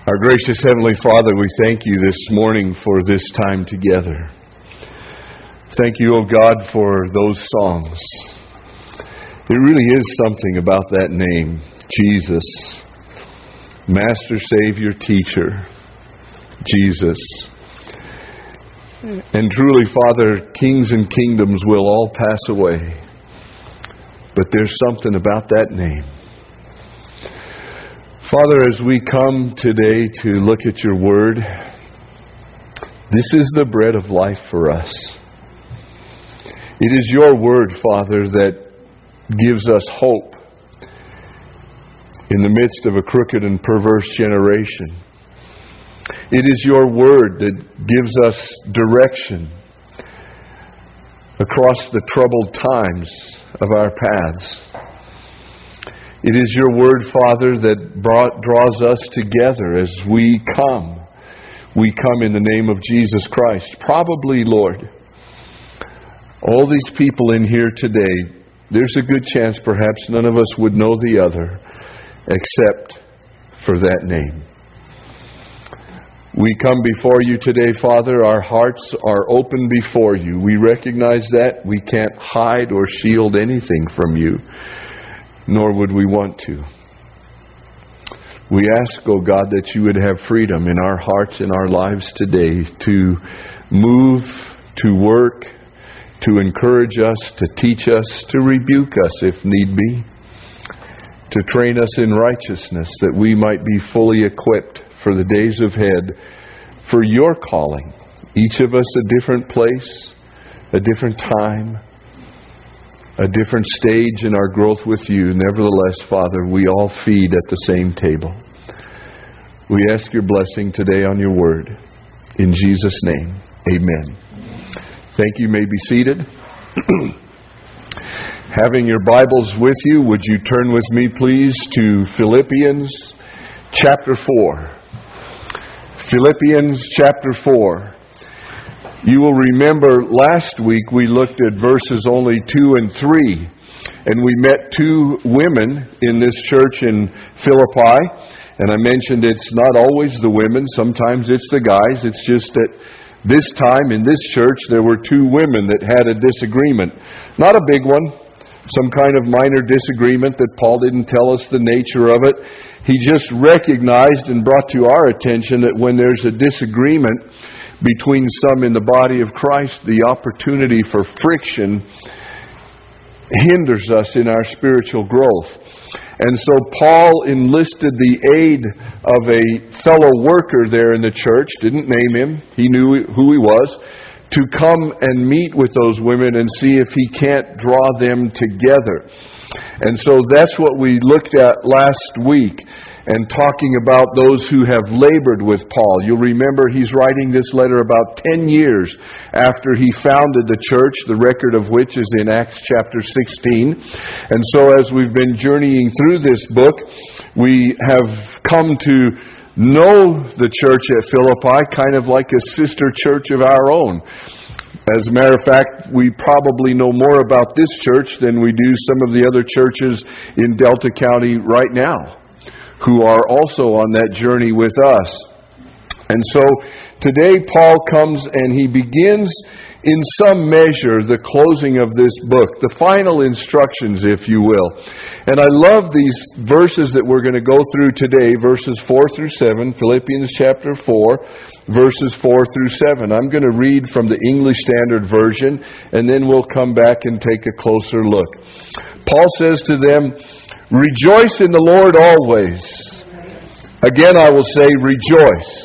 Our gracious Heavenly Father, we thank you this morning for this time together. Thank you, O God, for those songs. It really is something about that name, Jesus. Master, Savior, Teacher, Jesus. And truly, Father, kings and kingdoms will all pass away. But there's something about that name. Father, as we come today to look at your word, this is the bread of life for us. It is your word, Father, that gives us hope in the midst of a crooked and perverse generation. It is your word that gives us direction across the troubled times of our paths. It is your word, Father, that draws us together as we come. We come in the name of Jesus Christ. Probably, Lord, all these people in here today, there's a good chance perhaps none of us would know the other except for that name. We come before you today, Father. Our hearts are open before you. We recognize that. We can't hide or shield anything from you, nor would we want to. We ask, O God, that you would have freedom in our hearts and our lives today to move, to work, to encourage us, to teach us, to rebuke us if need be, to train us in righteousness that we might be fully equipped for the days ahead, for your calling. Each of us a different place, a different time, a different stage in our growth with you. Nevertheless, Father, we all feed at the same table. We ask your blessing today on your word. In Jesus' name, amen. Thank you. You may be seated. Having your Bibles with you, would you turn with me, please, to Philippians chapter 4. Philippians chapter 4. You will remember last week we looked at verses only 2 and 3. And we met two women in this church in Philippi. And I mentioned it's not always the women. Sometimes it's the guys. It's just that this time in this church there were two women that had a disagreement. Not a big one. Some kind of minor disagreement that Paul didn't tell us the nature of it. He just recognized and brought to our attention that when there's a disagreement between some in the body of Christ, the opportunity for friction hinders us in our spiritual growth. And so Paul enlisted the aid of a fellow worker there in the church, didn't name him, he knew who he was, to come and meet with those women and see if he can't draw them together. And so that's what we looked at last week, and talking about those who have labored with Paul. You'll remember he's writing this letter about 10 years after he founded the church, the record of which is in Acts chapter 16. And so as we've been journeying through this book, we have come to know the church at Philippi kind of like a sister church of our own. As a matter of fact, we probably know more about this church than we do some of the other churches in Delta County right now, who are also on that journey with us. And so today Paul comes and he begins in some measure the closing of this book, the final instructions, if you will. And I love these verses that we're going to go through today, verses 4 through 7, Philippians chapter 4, verses 4 through 7. I'm going to read from the English Standard Version, and then we'll come back and take a closer look. Paul says to them, "Rejoice in the Lord always. Again, I will say, rejoice.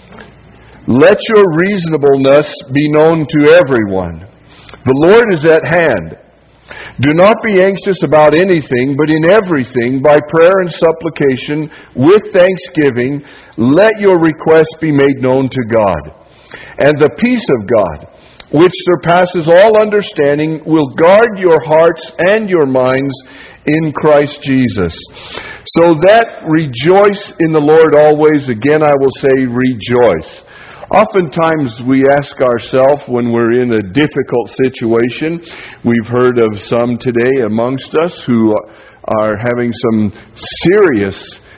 Let your reasonableness be known to everyone. The Lord is at hand. Do not be anxious about anything, but in everything, by prayer and supplication, with thanksgiving, let your requests be made known to God. And the peace of God, which surpasses all understanding, will guard your hearts and your minds in Christ Jesus." So that rejoice in the Lord always, again I will say rejoice. Oftentimes we ask ourselves when we're in a difficult situation, we've heard of some today amongst us who are having some serious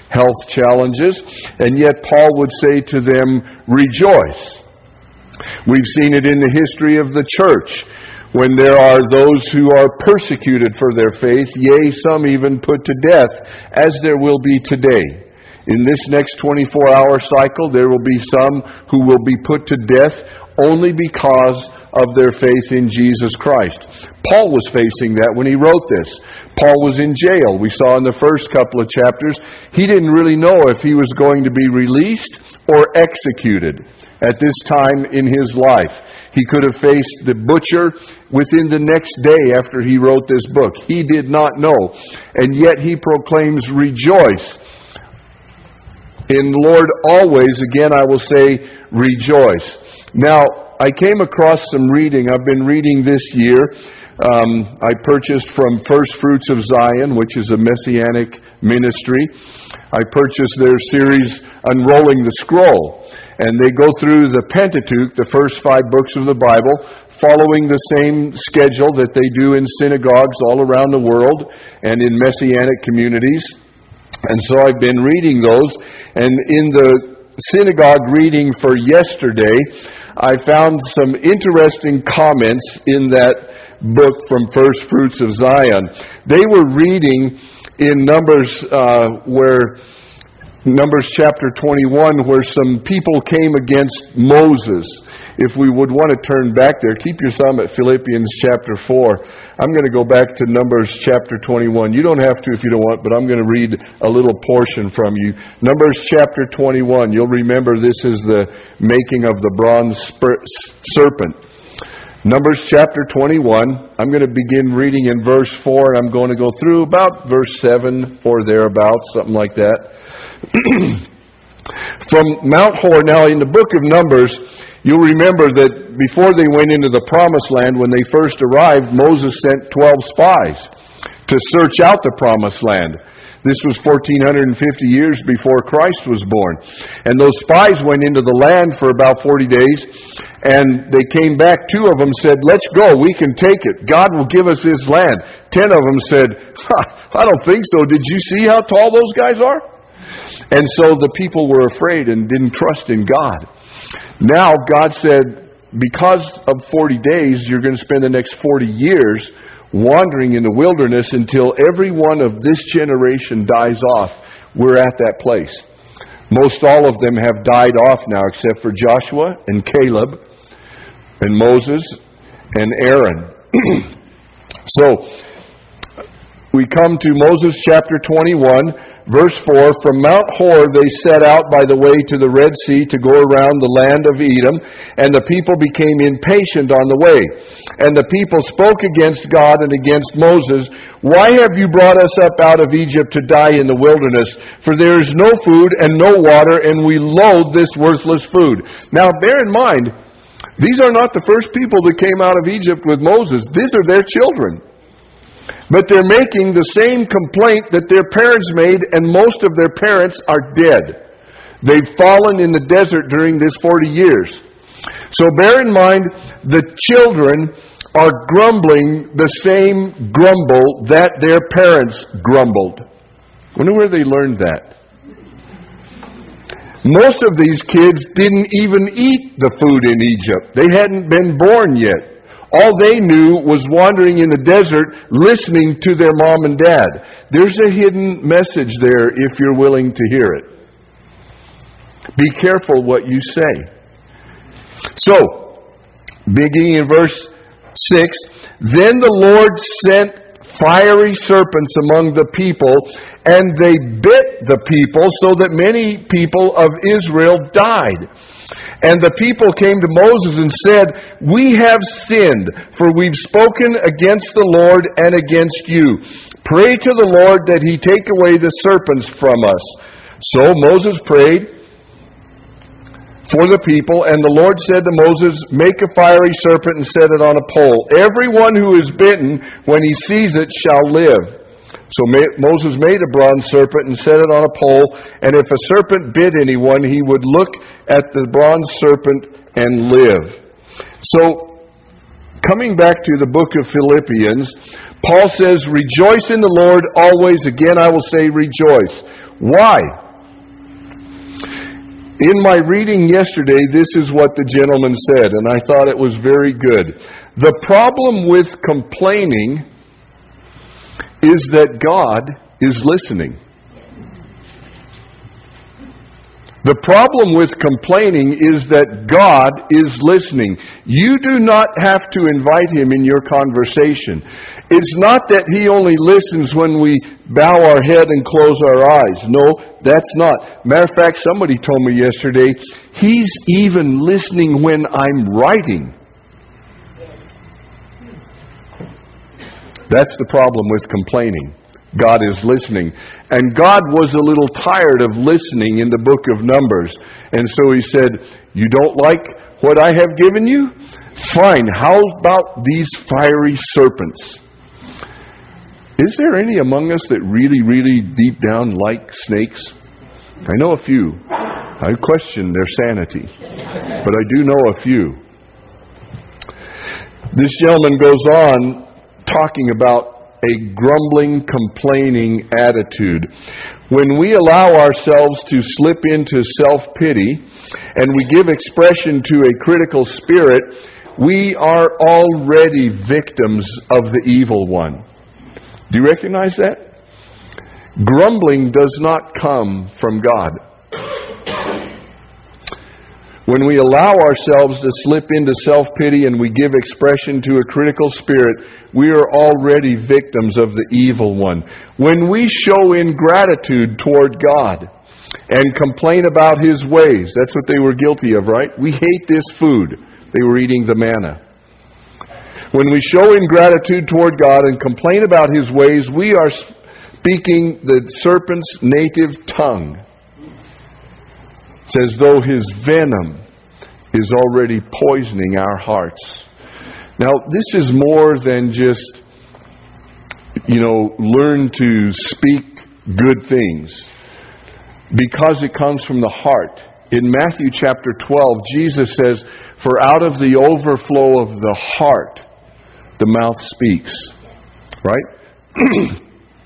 health challenges, and yet Paul would say to them, rejoice. We've seen it in the history of the church, when there are those who are persecuted for their faith, yea, some even put to death, as there will be today. In this next 24-hour cycle, there will be some who will be put to death only because of their faith in Jesus Christ. Paul was facing that when he wrote this. Paul was in jail. We saw in the first couple of chapters, he didn't really know if he was going to be released or executed at this time in his life. He could have faced the butcher within the next day after he wrote this book. He did not know. And yet he proclaims, rejoice. In the Lord always, again I will say, rejoice. Now, I came across some reading. I've been reading this year. I purchased from First Fruits of Zion, which is a messianic ministry. I purchased their series, Unrolling the Scroll. And they go through the Pentateuch, the first 5 books of the Bible, following the same schedule that they do in synagogues all around the world and in messianic communities. And so I've been reading those. And in the synagogue reading for yesterday, I found some interesting comments in that book from First Fruits of Zion. They were reading in Numbers chapter 21, where some people came against Moses. If we would want to turn back there, keep your thumb at Philippians chapter 4. I'm going to go back to Numbers chapter 21. You don't have to if you don't want, but I'm going to read a little portion from you. Numbers chapter 21. You'll remember this is the making of the bronze serpent. Numbers chapter 21. I'm going to begin reading in verse 4, and I'm going to go through about verse 7 or thereabouts, something like that. From Mount Hor. Now in the book of Numbers, you'll remember that before they went into the promised land, when they first arrived, Moses sent 12 spies to search out the promised land. This was 1,450 years before Christ was born. And those spies went into the land for about 40 days, and they came back. 2 of them said, let's go, we can take it. God will give us this land. 10 of them said, I don't think so. Did you see how tall those guys are? And so the people were afraid and didn't trust in God. Now God said, because of 40 days, you're going to spend the next 40 years wandering in the wilderness until every one of this generation dies off. We're at that place. Most all of them have died off now, except for Joshua and Caleb and Moses and Aaron. So we come to Moses chapter 21, verse 4. From Mount Hor they set out by the way to the Red Sea to go around the land of Edom, and the people became impatient on the way. And the people spoke against God and against Moses, why have you brought us up out of Egypt to die in the wilderness? For there is no food and no water, and we loathe this worthless food. Now bear in mind, these are not the first people that came out of Egypt with Moses. These are their children. But they're making the same complaint that their parents made, and most of their parents are dead. They've fallen in the desert during this 40 years. So bear in mind, the children are grumbling the same grumble that their parents grumbled. I wonder where they learned that. Most of these kids didn't even eat the food in Egypt. They hadn't been born yet. All they knew was wandering in the desert, listening to their mom and dad. There's a hidden message there if you're willing to hear it. Be careful what you say. So, beginning in verse 6, then the Lord sent fiery serpents among the people, and they bit the people, so that many people of Israel died. And the people came to Moses and said, we have sinned, for we've spoken against the Lord and against you. Pray to the Lord that he take away the serpents from us. So Moses prayed for the people, and the Lord said to Moses, make a fiery serpent and set it on a pole. Everyone who is bitten, when he sees it, shall live. So Moses made a bronze serpent and set it on a pole, and if a serpent bit anyone, he would look at the bronze serpent and live. So, coming back to the book of Philippians, Paul says, rejoice in the Lord always. Again, I will say rejoice. Why? In my reading yesterday, this is what the gentleman said, and I thought it was very good. The problem with complaining is that God is listening. The problem with complaining is that God is listening. You do not have to invite Him in your conversation. It's not that He only listens when we bow our head and close our eyes. No, that's not. Matter of fact, somebody told me yesterday, He's even listening when I'm writing. That's the problem with complaining. God is listening. And God was a little tired of listening in the book of Numbers. And so He said, you don't like what I have given you? Fine. How about these fiery serpents? Is there any among us that really, really deep down like snakes? I know a few. I question their sanity. But I do know a few. This gentleman goes on talking about a grumbling, complaining attitude. When we allow ourselves to slip into self-pity and we give expression to a critical spirit, we are already victims of the evil one. Do you recognize that? Grumbling does not come from God. When we allow ourselves to slip into self-pity and we give expression to a critical spirit, we are already victims of the evil one. When we show ingratitude toward God and complain about His ways, that's what they were guilty of, right? We hate this food. They were eating the manna. When we show ingratitude toward God and complain about His ways, we are speaking the serpent's native tongue. It's as though his venom is already poisoning our hearts. Now, this is more than just, learn to speak good things, because it comes from the heart. In Matthew chapter 12, Jesus says, for out of the overflow of the heart, the mouth speaks. Right?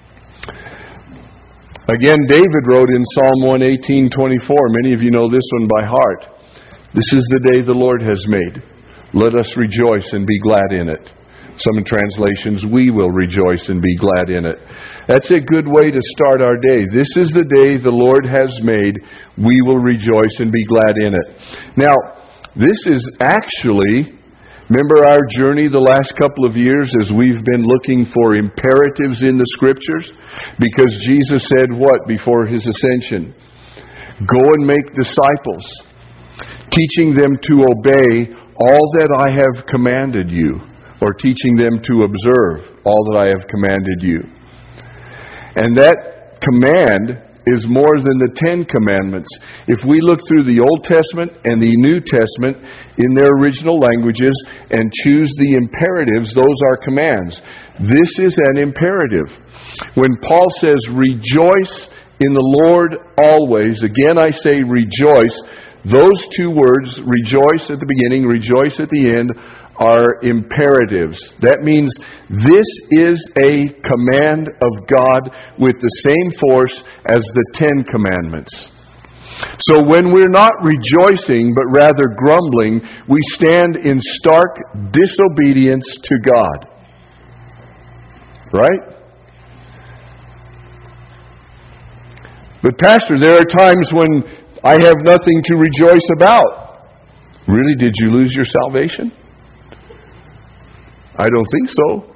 Again, David wrote in Psalm 118:24. Many of you know this one by heart. This is the day the Lord has made. Let us rejoice and be glad in it. Some translations, we will rejoice and be glad in it. That's a good way to start our day. This is the day the Lord has made. We will rejoice and be glad in it. Now, this is actually, remember our journey the last couple of years as we've been looking for imperatives in the Scriptures? Because Jesus said what before His ascension? Go and make disciples, teaching them to obey all that I have commanded you, or teaching them to observe all that I have commanded you. And that command is more than the 10 Commandments. If we look through the Old Testament and the New Testament in their original languages and choose the imperatives, those are commands. This is an imperative. When Paul says, rejoice in the Lord always, again I say rejoice, those two words, rejoice at the beginning, rejoice at the end, are imperatives. That means this is a command of God with the same force as the 10 Commandments. So when we're not rejoicing but rather grumbling, we stand in stark disobedience to God. Right? But Pastor, there are times when I have nothing to rejoice about. Really? Did you lose your salvation? I don't think so.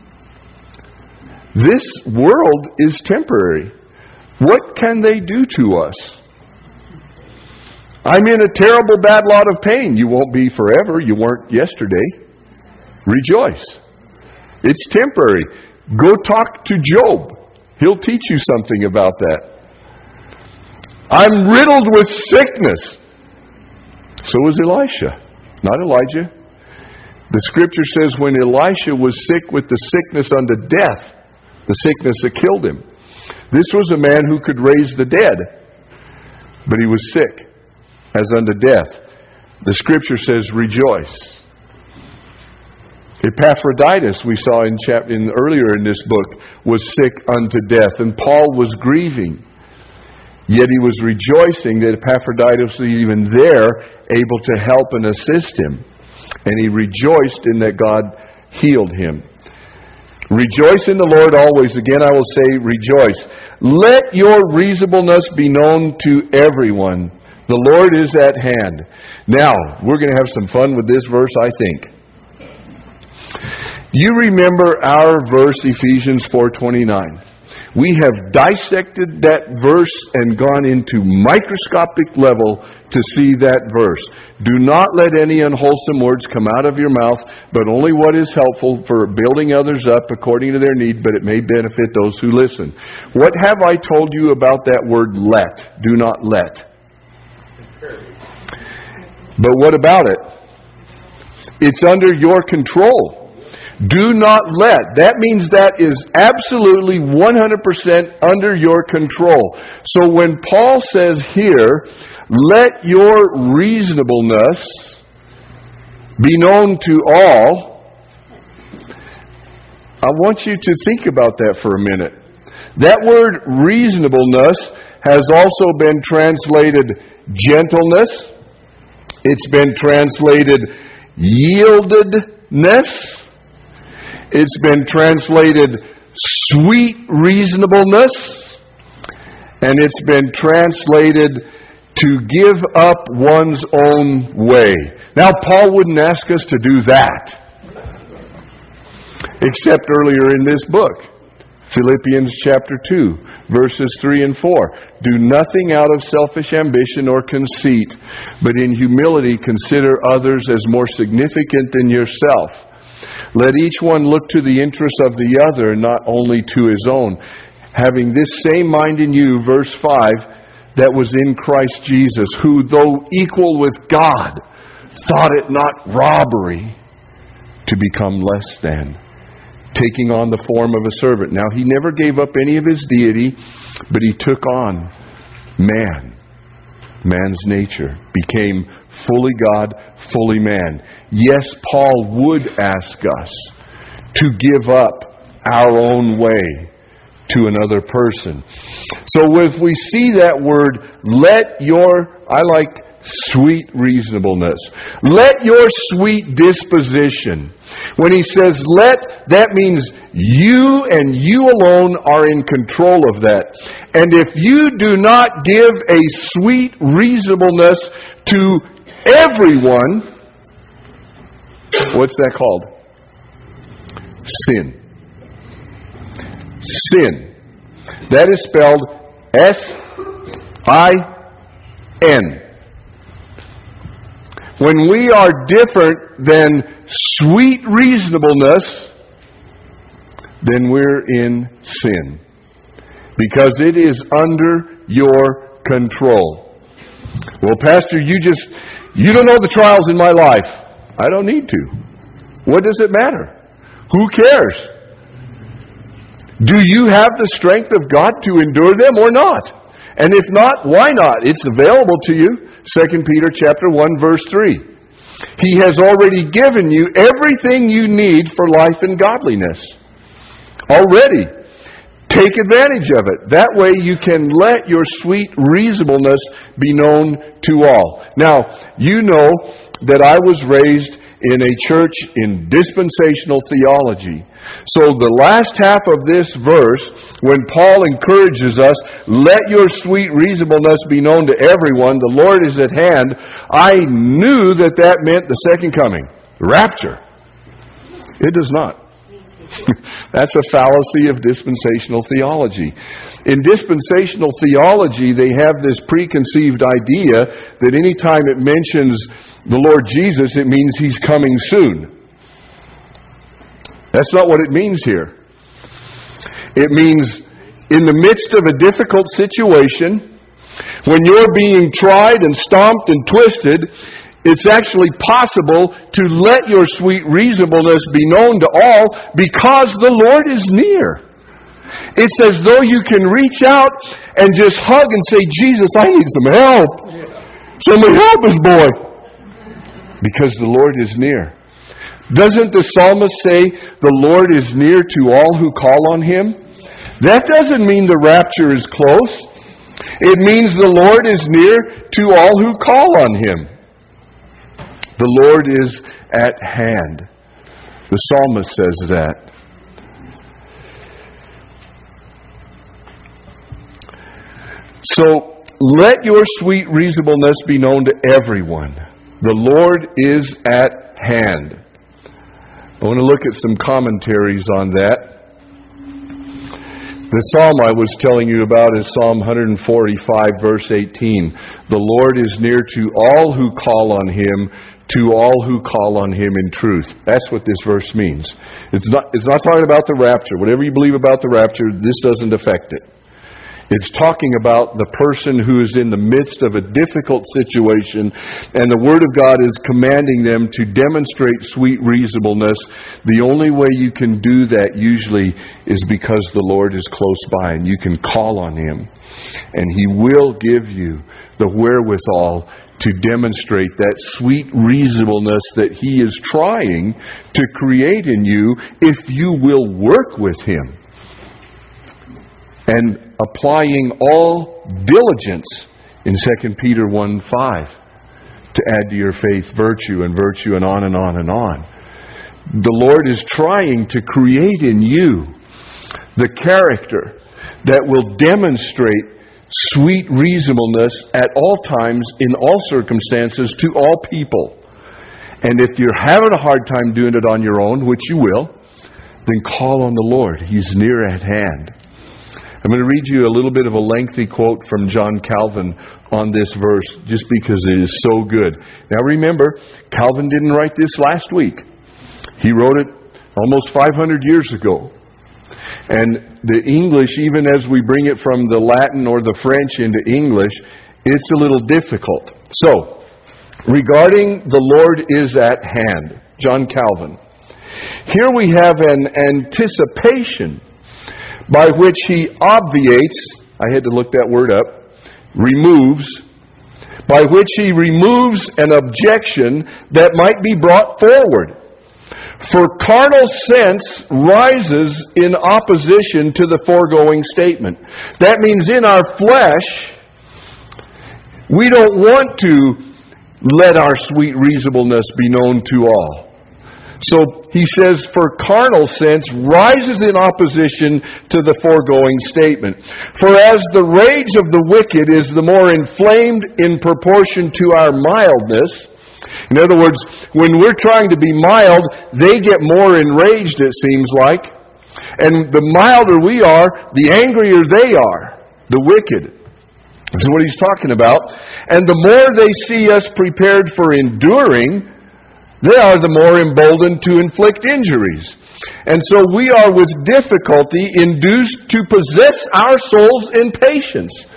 This world is temporary. What can they do to us? I'm in a terrible bad lot of pain. You won't be forever. You weren't yesterday. Rejoice. It's temporary. Go talk to Job. He'll teach you something about that. I'm riddled with sickness. So was Elisha, not Elijah. The Scripture says when Elisha was sick with the sickness unto death, the sickness that killed him. This was a man who could raise the dead, but he was sick as unto death. The Scripture says rejoice. Epaphroditus, we saw earlier in this book, was sick unto death, and Paul was grieving. Yet he was rejoicing that Epaphroditus was even there, able to help and assist him. And he rejoiced in that God healed him. Rejoice in the Lord always. Again, I will say rejoice. Let your reasonableness be known to everyone. The Lord is at hand. Now, we're going to have some fun with this verse, I think. You remember our verse, Ephesians 4:29. We have dissected that verse and gone into microscopic level to see that verse. Do not let any unwholesome words come out of your mouth, but only what is helpful for building others up according to their need, but it may benefit those who listen. What have I told you about that word let? Do not let. But what about it? It's under your control. Do not let. That means that is absolutely 100% under your control. So when Paul says here, let your reasonableness be known to all, I want you to think about that for a minute. That word reasonableness has also been translated gentleness. It's been translated yieldedness. It's been translated sweet reasonableness. And it's been translated to give up one's own way. Now, Paul wouldn't ask us to do that. Except earlier in this book. Philippians chapter 2, verses 3 and 4. Do nothing out of selfish ambition or conceit, but in humility consider others as more significant than yourself. Let each one look to the interests of the other, and not only to his own. Having this same mind in you, verse 5, that was in Christ Jesus, who, though equal with God, thought it not robbery to become less than, taking on the form of a servant. Now, he never gave up any of his deity, but he took on man's nature, became fully God, fully man. Yes, Paul would ask us to give up our own way to another person. So if we see that word, I like sweet reasonableness. Let your sweet disposition. When he says let, that means you and you alone are in control of that. And if you do not give a sweet reasonableness to everyone, what's that called? Sin. Sin. That is spelled S-I-N. When we are different than sweet reasonableness, then we're in sin. Because it is under your control. Well, Pastor, you don't know the trials in my life. I don't need to. What does it matter? Who cares? Do you have the strength of God to endure them or not? And if not, why not? It's available to you. 2 Peter chapter 1, verse 3. He has already given you everything you need for life and godliness. Already. Take advantage of it. That way you can let your sweet reasonableness be known to all. Now, you know that I was raised in a church in dispensational theology. So the last half of this verse, when Paul encourages us, let your sweet reasonableness be known to everyone, the Lord is at hand, I knew that meant the second coming, the rapture. It does not. That's a fallacy of dispensational theology. In dispensational theology, they have this preconceived idea that anytime it mentions the Lord Jesus, it means He's coming soon. That's not what it means here. It means in the midst of a difficult situation, when you're being tried and stomped and twisted, it's actually possible to let your sweet reasonableness be known to all because the Lord is near. It's as though you can reach out and just hug and say, Jesus, I need some help. Somebody help us, boy. Because the Lord is near. Doesn't the psalmist say the Lord is near to all who call on Him? That doesn't mean the rapture is close. It means the Lord is near to all who call on Him. The Lord is at hand. The psalmist says that. So, let your sweet reasonableness be known to everyone. The Lord is at hand. I want to look at some commentaries on that. The psalm I was telling you about is Psalm 145, verse 18. The Lord is near to all who call on Him, to all who call on Him in truth. That's what this verse means. It's not talking about the rapture. Whatever you believe about the rapture, this doesn't affect it. It's talking about the person who is in the midst of a difficult situation, and the Word of God is commanding them to demonstrate sweet reasonableness. The only way you can do that usually is because the Lord is close by, and you can call on Him. And He will give you the wherewithal to demonstrate that sweet reasonableness that He is trying to create in you if you will work with Him. And applying all diligence in 2 Peter 1:5 to add to your faith virtue and virtue and on and on and on. The Lord is trying to create in you the character that will demonstrate sweet reasonableness at all times, in all circumstances, to all people. And if you're having a hard time doing it on your own, which you will, then call on the Lord. He's near at hand. I'm going to read you a little bit of a lengthy quote from John Calvin on this verse, just because it is so good. Now remember, Calvin didn't write this last week. He wrote it almost 500 years ago. And the English, even as we bring it from the Latin or the French into English, it's a little difficult. So, regarding the Lord is at hand, John Calvin. Here we have an anticipation by which He obviates, I had to look that word up, removes, by which He removes an objection that might be brought forward. For carnal sense rises in opposition to the foregoing statement. That means in our flesh, we don't want to let our sweet reasonableness be known to all. So he says, for carnal sense rises in opposition to the foregoing statement. For as the rage of the wicked is the more inflamed in proportion to our mildness. In other words, when we're trying to be mild, they get more enraged, it seems like. And the milder we are, the angrier they are, the wicked. This is what he's talking about. And the more they see us prepared for enduring, they are the more emboldened to inflict injuries. And so we are with difficulty induced to possess our souls in patience.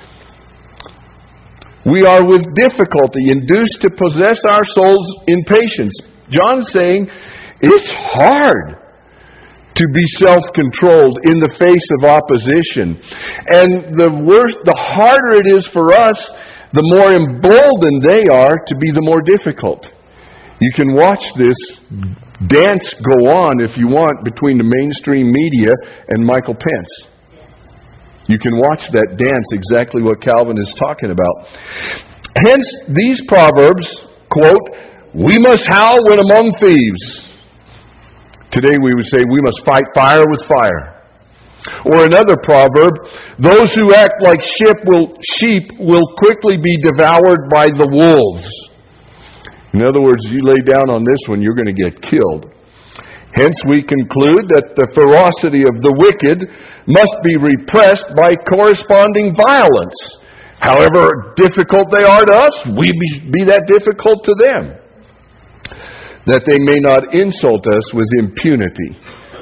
We are with difficulty induced to possess our souls in patience. John's saying it's hard to be self-controlled in the face of opposition. And the harder it is for us, the more emboldened they are to be the more difficult. You can watch this dance go on, if you want, between the mainstream media and Michael Pence. You can watch that dance, exactly what Calvin is talking about. Hence, these proverbs, quote, we must howl when among thieves. Today we would say we must fight fire with fire. Or another proverb, those who act like sheep will quickly be devoured by the wolves. In other words, you lay down on this one, you're going to get killed. Hence we conclude that the ferocity of the wicked must be repressed by corresponding violence. However difficult they are to us, we be that difficult to them, that they may not insult us with impunity.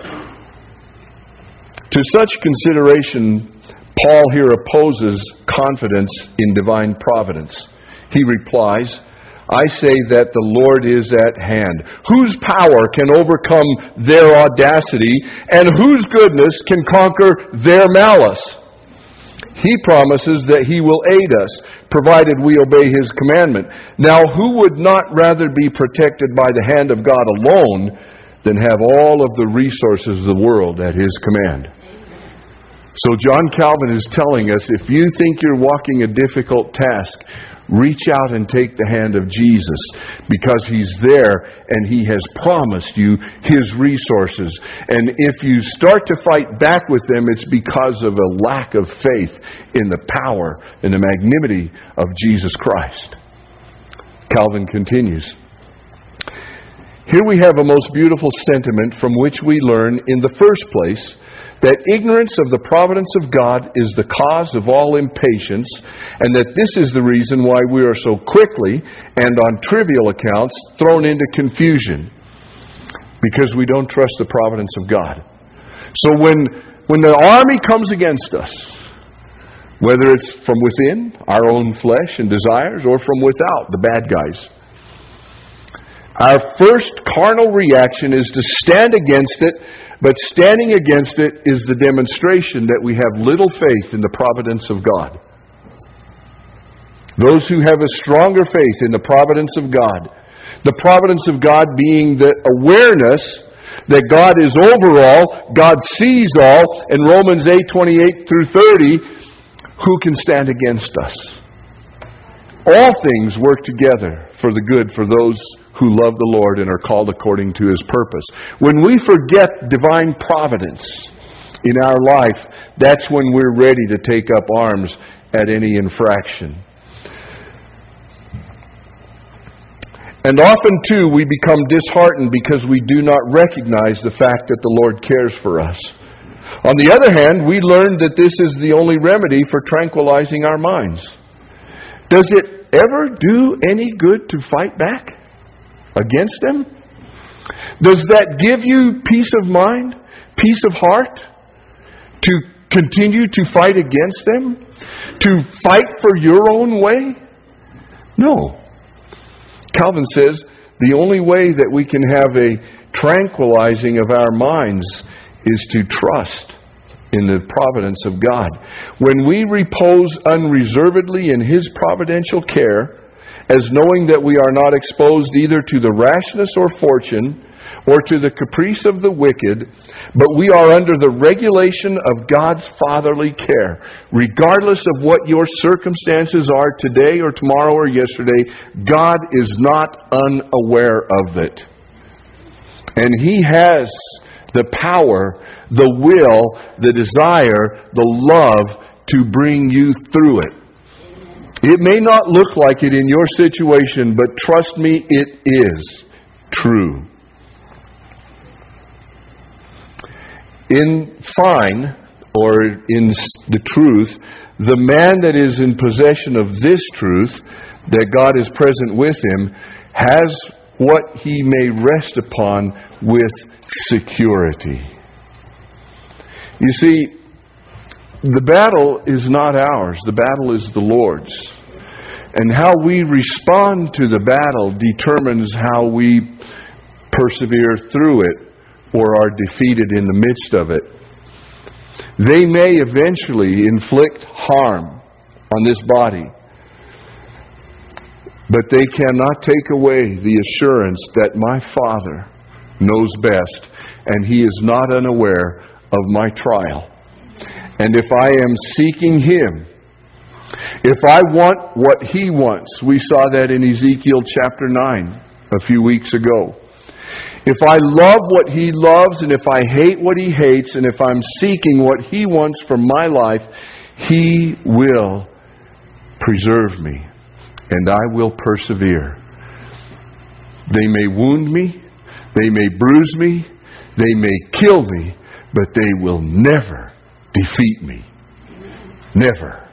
To such consideration, Paul here opposes confidence in divine providence. He replies, I say that the Lord is at hand. Whose power can overcome their audacity, and whose goodness can conquer their malice? He promises that He will aid us, provided we obey His commandment. Now, who would not rather be protected by the hand of God alone than have all of the resources of the world at His command? So John Calvin is telling us, if you think you're walking a difficult task, reach out and take the hand of Jesus, because He's there and He has promised you His resources. And if you start to fight back with them, it's because of a lack of faith in the power and the magnanimity of Jesus Christ. Calvin continues. Here we have a most beautiful sentiment from which we learn, in the first place, that ignorance of the providence of God is the cause of all impatience, and that this is the reason why we are so quickly, and on trivial accounts, thrown into confusion, because we don't trust the providence of God. So when the army comes against us, whether it's from within, our own flesh and desires, or from without, the bad guys, our first carnal reaction is to stand against it, but standing against it is the demonstration that we have little faith in the providence of God. Those who have a stronger faith in the providence of God, the providence of God being the awareness that God is over all, God sees all, and Romans 8:28 through 30, who can stand against us? All things work together for the good for those who love the Lord and are called according to His purpose. When we forget divine providence in our life, that's when we're ready to take up arms at any infraction. And often, too, we become disheartened because we do not recognize the fact that the Lord cares for us. On the other hand, we learn that this is the only remedy for tranquilizing our minds. Does it ever do any good to fight back against them? Does that give you peace of mind, peace of heart, to continue to fight against them? To fight for your own way? No. Calvin says the only way that we can have a tranquilizing of our minds is to trust in the providence of God. When we repose unreservedly in His providential care, as knowing that we are not exposed either to the rashness or fortune, or to the caprice of the wicked, but we are under the regulation of God's fatherly care. Regardless of what your circumstances are today or tomorrow or yesterday, God is not unaware of it. And He has the power, the will, the desire, the love to bring you through it. It may not look like it in your situation, but trust me, it is true. In fine, or in the truth, the man that is in possession of this truth, that God is present with him, has what he may rest upon with security. You see, the battle is not ours. The battle is the Lord's. And how we respond to the battle determines how we persevere through it or are defeated in the midst of it. They may eventually inflict harm on this body, but they cannot take away the assurance that my Father knows best, and He is not unaware of my trial. And if I am seeking Him, if I want what He wants, we saw that in Ezekiel chapter 9 a few weeks ago. If I love what He loves, and if I hate what He hates, and if I'm seeking what He wants from my life, He will preserve me, and I will persevere. They may wound me, they may bruise me, they may kill me, but they will never defeat me. Never.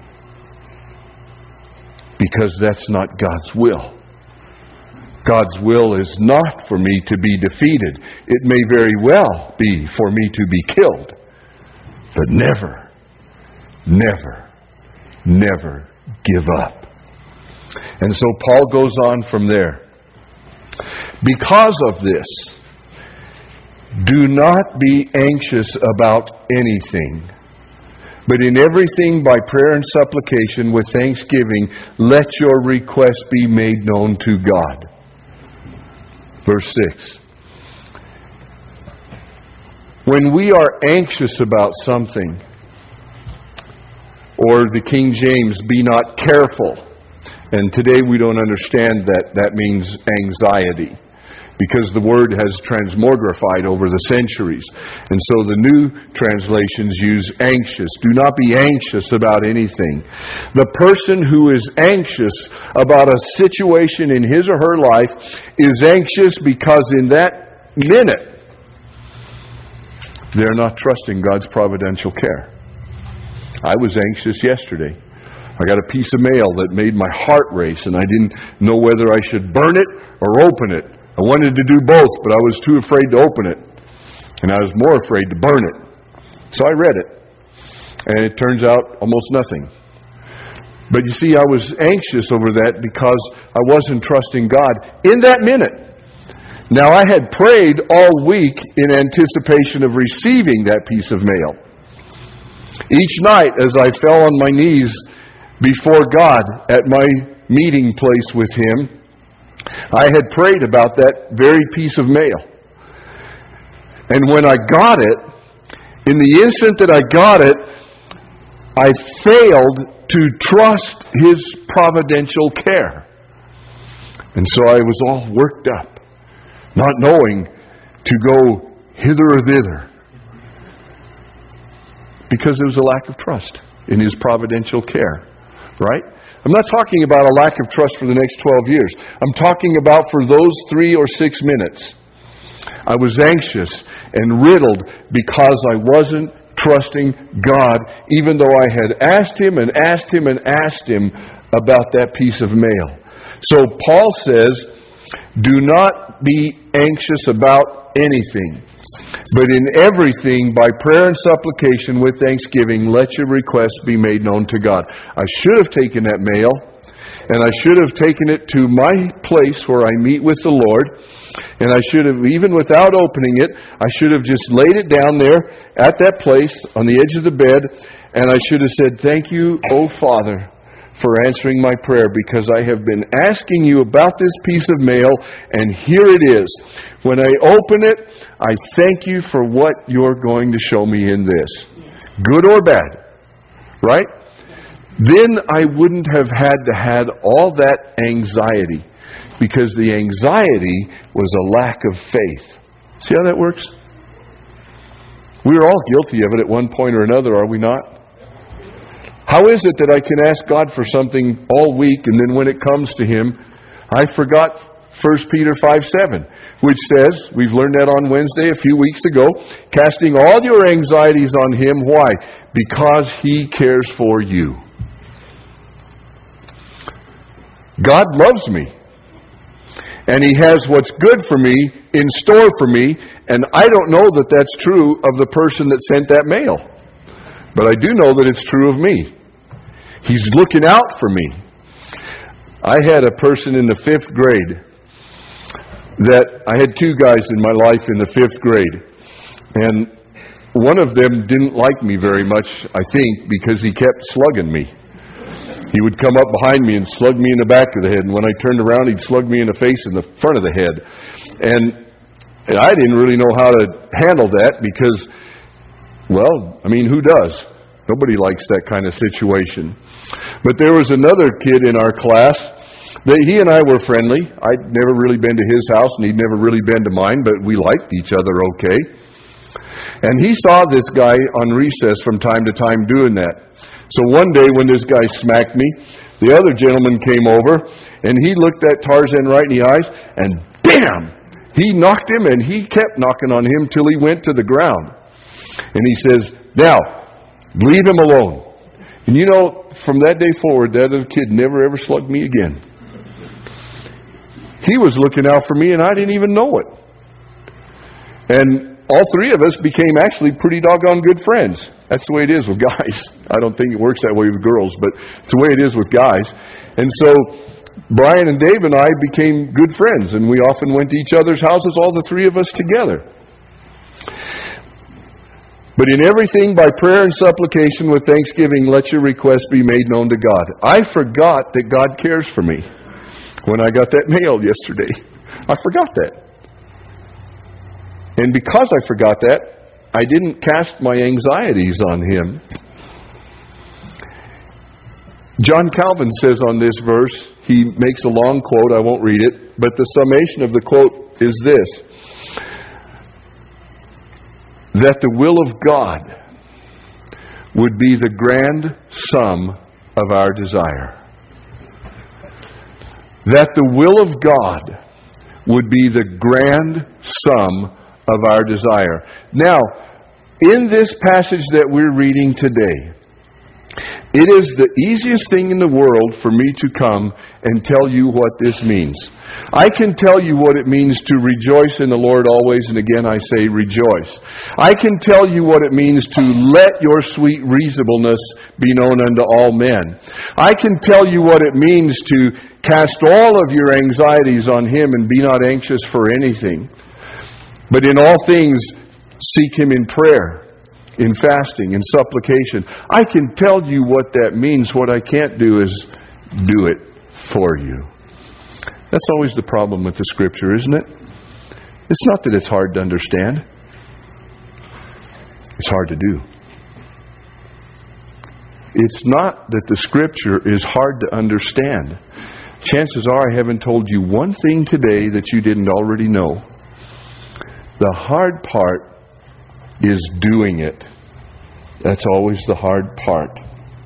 Because that's not God's will. God's will is not for me to be defeated. It may very well be for me to be killed. But never, never, never give up. And so Paul goes on from there. Because of this, do not be anxious about anything, but in everything by prayer and supplication with thanksgiving, let your requests be made known to God. Verse 6. When we are anxious about something, Or the King James, be not careful. And today we don't understand that that means anxiety, because the word has transmogrified over the centuries. And so the new translations use anxious. Do not be anxious about anything. The person who is anxious about a situation in his or her life is anxious because in that minute they're not trusting God's providential care. I was anxious yesterday. I got a piece of mail that made my heart race, and I didn't know whether I should burn it or open it. I wanted to do both, but I was too afraid to open it. And I was more afraid to burn it. So I read it. And it turns out almost nothing. But you see, I was anxious over that because I wasn't trusting God in that minute. Now, I had prayed all week in anticipation of receiving that piece of mail. Each night, as I fell on my knees before God at my meeting place with Him, I had prayed about that very piece of mail. And when I got it, in the instant that I got it, I failed to trust His providential care. And so I was all worked up, not knowing to go hither or thither, because there was a lack of trust in His providential care. Right? I'm not talking about a lack of trust for the next 12 years. I'm talking about for those 3 or 6 minutes. I was anxious and riddled because I wasn't trusting God, even though I had asked Him and asked Him and asked Him about that piece of mail. So Paul says, do not be anxious about anything, but in everything, by prayer and supplication with thanksgiving, let your requests be made known to God. I should have taken that mail, and I should have taken it to my place where I meet with the Lord, and I should have, even without opening it, I should have just laid it down there at that place on the edge of the bed, and I should have said, thank you, O Father, for answering my prayer, because I have been asking you about this piece of mail, and here it is. When I open it, I thank you for what you're going to show me in this. Good or bad. Right? Then I wouldn't have had to have all that anxiety, because the anxiety was a lack of faith. See how that works? We're all guilty of it at one point or another, are we not? How is it that I can ask God for something all week, and then when it comes to Him, I forgot 1 Peter 5:7, which says, we've learned that on Wednesday a few weeks ago, casting all your anxieties on Him. Why? Because He cares for you. God loves me, and He has what's good for me in store for me, and I don't know that that's true of the person that sent that mail, but I do know that it's true of me. He's looking out for me. I had a person in the 5th grade I had 2 guys in my life in the 5th grade. And one of them didn't like me very much, I think, because he kept slugging me. He would come up behind me and slug me in the back of the head. And when I turned around, he'd slug me in the face in the front of the head. And I didn't really know how to handle that because, well, I mean, who does? Nobody likes that kind of situation. But there was another kid in our class that he and I were friendly. I'd never really been to his house, and he'd never really been to mine, but we liked each other okay. And he saw this guy on recess from time to time doing that. So one day when this guy smacked me, the other gentleman came over, and he looked at Tarzan right in the eyes, and bam! He knocked him, and he kept knocking on him till he went to the ground. And he says, now, leave him alone. And you know, from that day forward, that other kid never ever slugged me again. He was looking out for me, and I didn't even know it. And all 3 of us became actually pretty doggone good friends. That's the way it is with guys. I don't think it works that way with girls, but it's the way it is with guys. And so Brian and Dave and I became good friends, and we often went to each other's houses, all the 3 of us together. But in everything, by prayer and supplication with thanksgiving, let your requests be made known to God. I forgot that God cares for me when I got that mail yesterday. I forgot that. And because I forgot that, I didn't cast my anxieties on Him. John Calvin says on this verse, he makes a long quote, I won't read it, but the summation of the quote is this: that the will of God would be the grand sum of our desire. That the will of God would be the grand sum of our desire. Now, in this passage that we're reading today, it is the easiest thing in the world for me to come and tell you what this means. I can tell you what it means to rejoice in the Lord always, and again I say rejoice. I can tell you what it means to let your sweet reasonableness be known unto all men. I can tell you what it means to cast all of your anxieties on Him and be not anxious for anything. But in all things, seek Him in prayer, in fasting, in supplication. I can tell you what that means. What I can't do is do it for you. That's always the problem with the Scripture, isn't it? It's not that it's hard to understand. It's hard to do. It's not that the Scripture is hard to understand. Chances are I haven't told you one thing today that you didn't already know. The hard part is doing it. That's always the hard part.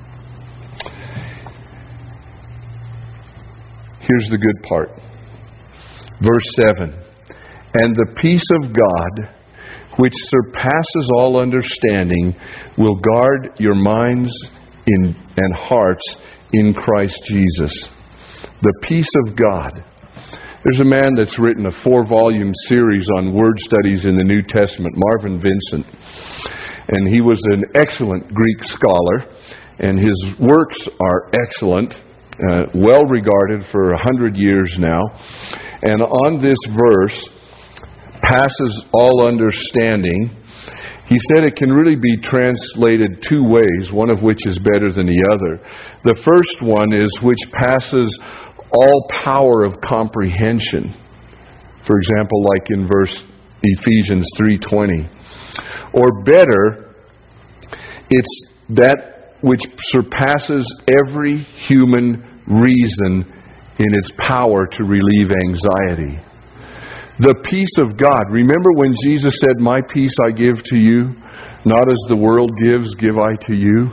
Here's the good part. Verse 7. And the peace of God, which surpasses all understanding, will guard your minds and hearts in Christ Jesus. The peace of God. There's a man that's written a 4-volume series on word studies in the New Testament, Marvin Vincent. And he was an excellent Greek scholar, and his works are excellent, well regarded for 100 years now. And on this verse, passes all understanding, he said it can really be translated 2 ways, one of which is better than the other. The first one is which passes all power of comprehension. For example, like in verse Ephesians 3:20. Or better, it's that which surpasses every human reason in its power to relieve anxiety. The peace of God. Remember when Jesus said, "My peace I give to you, not as the world gives, give I to you."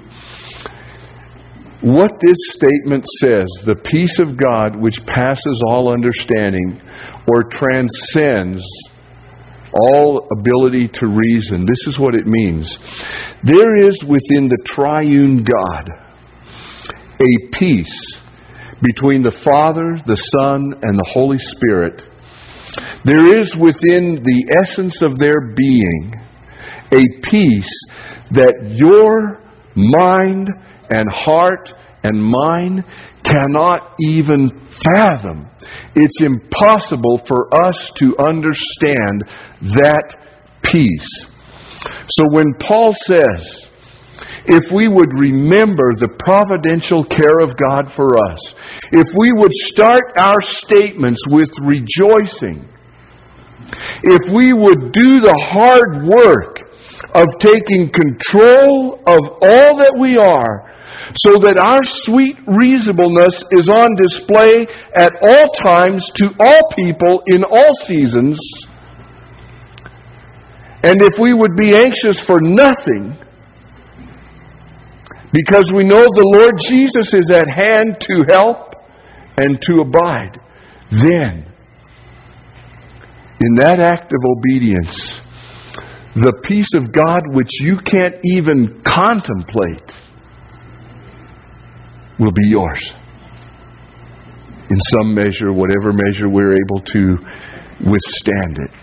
What this statement says, the peace of God which passes all understanding or transcends all ability to reason. This is what it means. There is within the triune God a peace between the Father, the Son, and the Holy Spirit. There is within the essence of their being a peace that your mind and heart and mine cannot even fathom. It's impossible for us to understand that peace. So when Paul says, if we would remember the providential care of God for us, if we would start our statements with rejoicing, if we would do the hard work of taking control of all that we are, so that our sweet reasonableness is on display at all times to all people in all seasons, and if we would be anxious for nothing, because we know the Lord Jesus is at hand to help and to abide, then, in that act of obedience, the peace of God which you can't even contemplate will be yours. In some measure, whatever measure we're able to withstand it.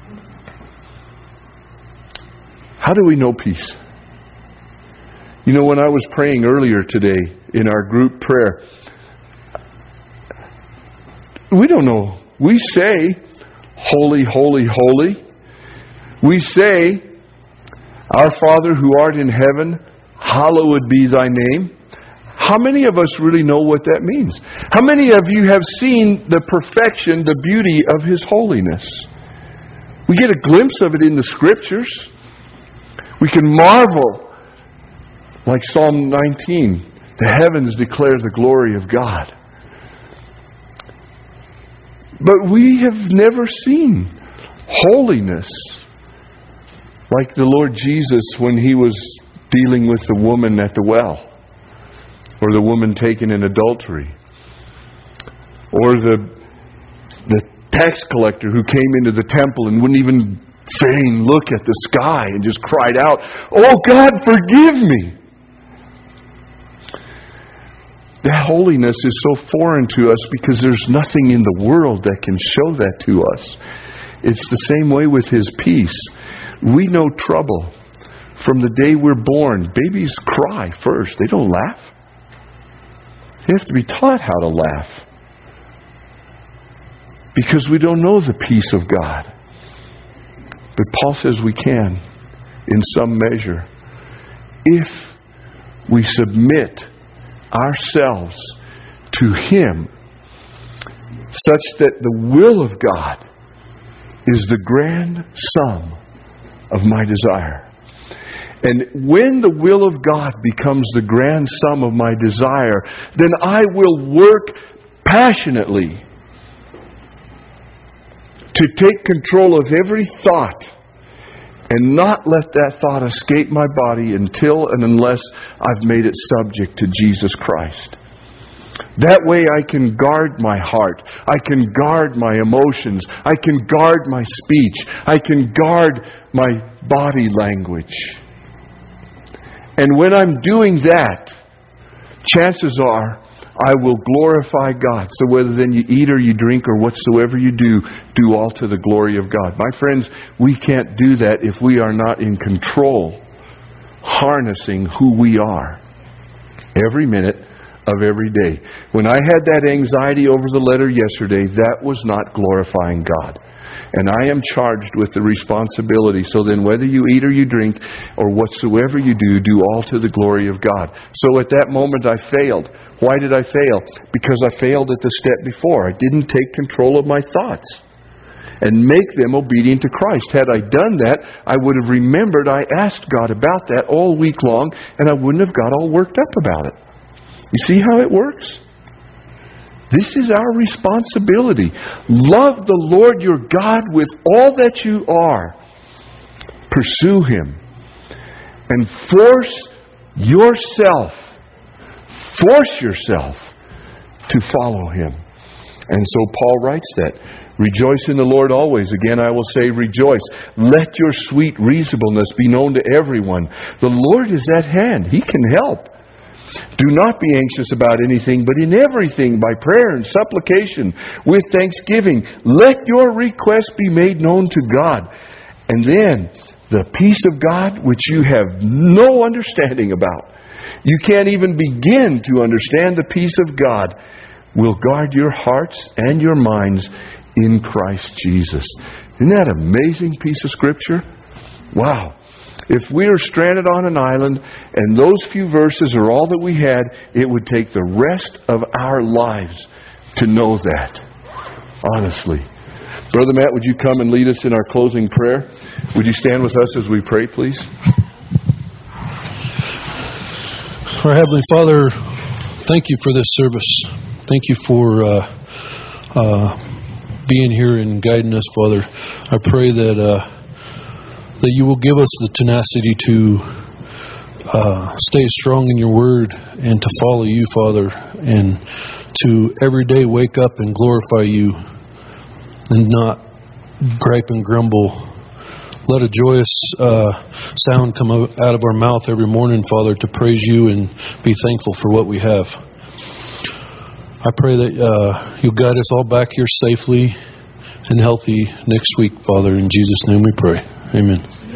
How do we know peace? You know, when I was praying earlier today in our group prayer, we don't know. We say, "Holy, holy, holy." We say, "Our Father who art in heaven, hallowed be thy name." How many of us really know what that means? How many of you have seen the perfection, the beauty of His holiness? We get a glimpse of it in the Scriptures. We can marvel, like Psalm 19. The heavens declare the glory of God. But we have never seen holiness like the Lord Jesus when He was dealing with the woman at the well, or the woman taken in adultery, or the tax collector who came into the temple and wouldn't even feign look at the sky and just cried out, "Oh God, forgive me!" That holiness is so foreign to us because there's nothing in the world that can show that to us. It's the same way with His peace. We know trouble from the day we're born. Babies cry first. They don't laugh. They have to be taught how to laugh, because we don't know the peace of God. But Paul says we can, in some measure, if we submit ourselves to Him, such that the will of God is the grand sum of my desire. And when the will of God becomes the grand sum of my desire, then I will work passionately to take control of every thought and not let that thought escape my body until and unless I've made it subject to Jesus Christ. That way I can guard my heart. I can guard my emotions. I can guard my speech. I can guard my body language. And when I'm doing that, chances are I will glorify God. So whether then you eat or you drink or whatsoever you do all to the glory of God. My friends, we can't do that if we are not in control, harnessing who we are every minute of every day. When I had that anxiety over the letter yesterday, that was not glorifying God. And I am charged with the responsibility. So then whether you eat or you drink or whatsoever you do all to the glory of God. So at that moment I failed. Why did I fail? Because I failed at the step before. I didn't take control of my thoughts and make them obedient to Christ. Had I done that, I would have remembered I asked God about that all week long, and I wouldn't have got all worked up about it. You see how it works? This is our responsibility. Love the Lord your God with all that you are. Pursue Him. And force yourself to follow Him. And so Paul writes that. Rejoice in the Lord always. Again, I will say rejoice. Let your sweet reasonableness be known to everyone. The Lord is at hand. He can help. Do not be anxious about anything, but in everything, by prayer and supplication, with thanksgiving, let your requests be made known to God. And then, the peace of God, which you have no understanding about, you can't even begin to understand the peace of God, will guard your hearts and your minds in Christ Jesus. Isn't that an amazing piece of Scripture? Wow. If we are stranded on an island and those few verses are all that we had, it would take the rest of our lives to know that. Honestly. Brother Matt, would you come and lead us in our closing prayer? Would you stand with us as we pray, please? Our Heavenly Father, thank you for this service. Thank you for being here and guiding us, Father. I pray that you will give us the tenacity to stay strong in your word and to follow you, Father, and to every day wake up and glorify you and not gripe and grumble. Let a joyous sound come out of our mouth every morning, Father, to praise you and be thankful for what we have. I pray that you'll guide us all back here safely and healthy next week, Father. In Jesus' name we pray. Amen.